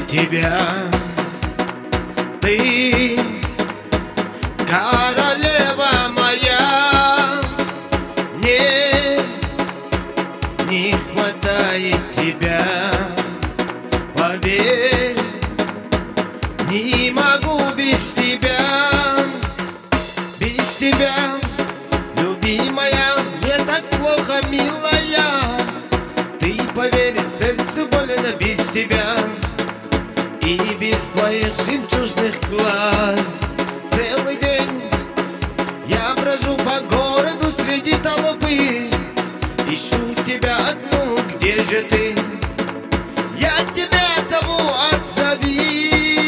тебя. Ты королева моя, мне не хватает тебя. Поверь, не могу без тебя, без тебя, любимая, мне так плохо, милая. Ты поверь, сердцу больно без тебя и без твоих жемчужных глаз. Целый день я брожу по городу среди толпы, ищу тебя одну, где же ты? Я тебя зову, отзовись.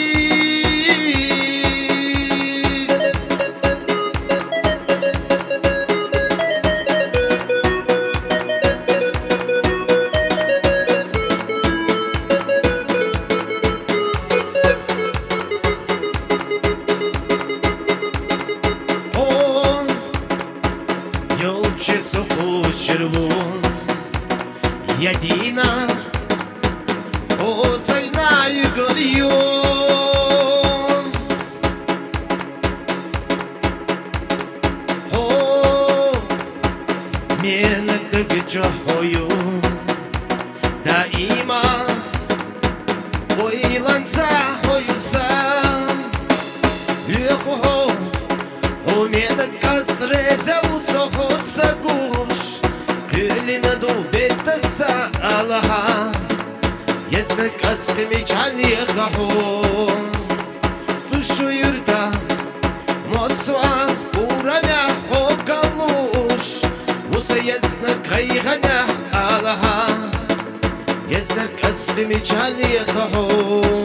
Йолче суху червон, єдина осайнаю горю. О, мене таки чогою, да іма ой ланца хою сам. Легкого у мене касрезе усохот сагуш, кылина дубетаса алаха. Если касками чали хахо, сушу юрта, мосва ураня хокалуш, уса ясно кайганя алаха. Если касками чали хахо.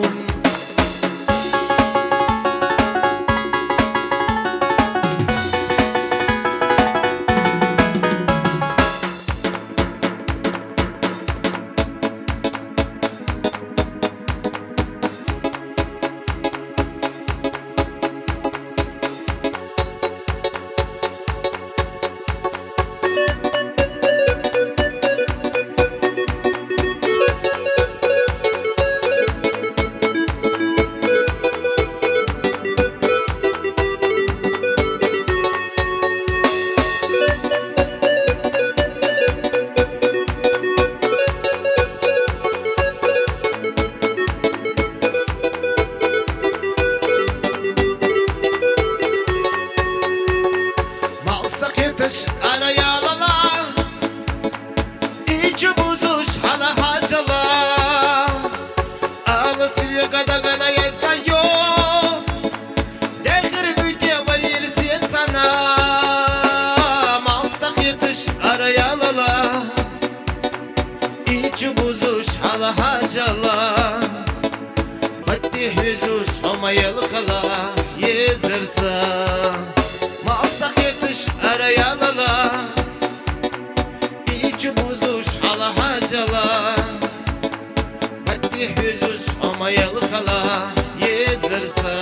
Arayalala, içi buzuş hala hacala, alasıya kadagana yazıyor, dergir güdüye bayırısın sana. Malsak yatış arayalala, içi buzuş hala hacala, batti hücuş olmayalı kala yazırsa. Malsak yatış arayalala, içi buzuş hala hacala, batti hücuş olmayalı kala yazırsa.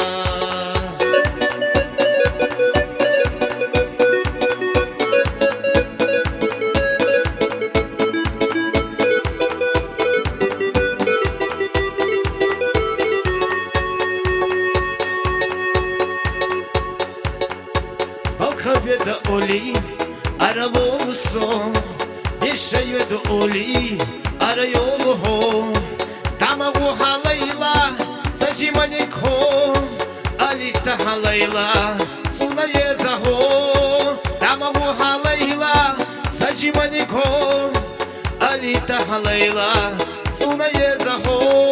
Balkabiyede oli, araba olsun, yaşayıyordu oli, arayolu ho. Tamagu halayla, saçimanik ho, alita halayla, suna yeza ho. Tamagu halayla, saçimanik ho, alita halayla, suna yeza ho.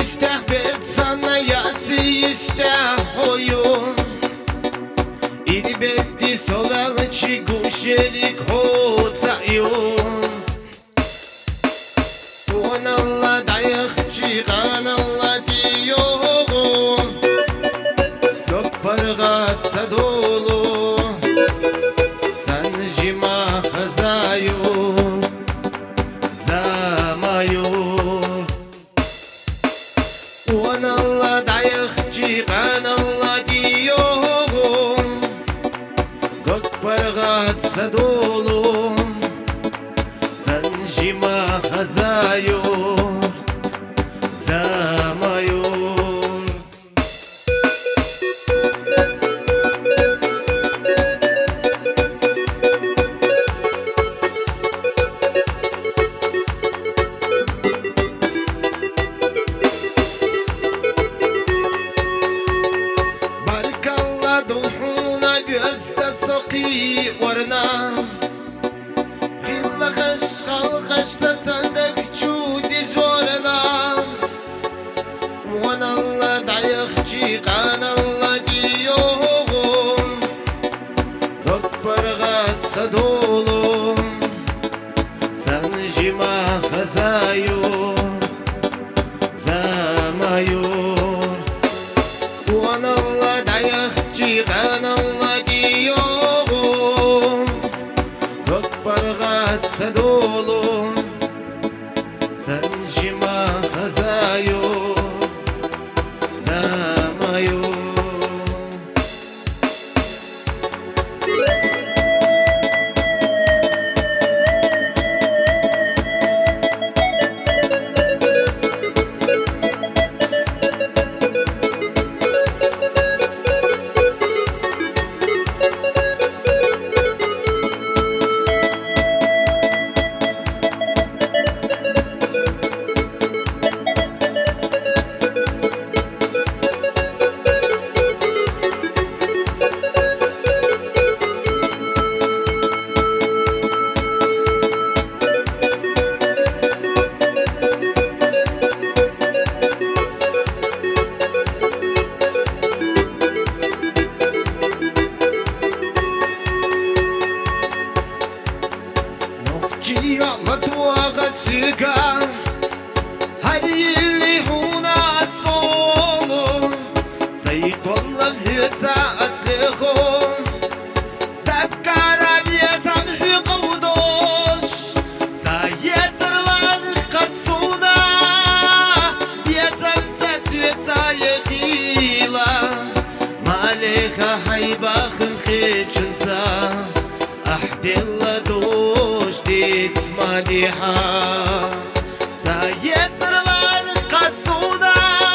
استحفظ sana yasi istahuyun İdi beddi sovelci guşelik hotayun Uan Allah dayıkçı kan Allah diyon Gök pargat sadolu Sen jima khazayun Zamayun Uan Allah dayıkçı kan Allah diyon Gök pargat sadolu Sen jima khazayun Zamayun دوحونا بيستا سقي ورنا غيلا غش خلقش تصندق جودي جورنا وانا الله دعيخ جيقان الله ديوهم دكبر غاد صدولهم سنجما خزايور زمايور وانا الله دعيخ جيقان الله ديوهم دكبر غاد صدولهم سنجما خزايور زمايور متوغسكا هري اللي هنا صولو سيد والله بيتا أسلخو دكارا بيزم في قودوش سايسر لان قصونا بيزم سسويتا يخيلا ماليخا حيباخن خيشنسا أحدي الله دوش ديت مديحة سايسر لان قصونا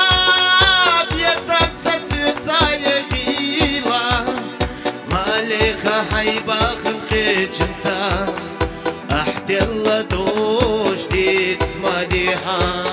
بيزم تسويتا يخيلا ماليخا حيباخن خيشنسا أحدي الله دوش ديت مديحة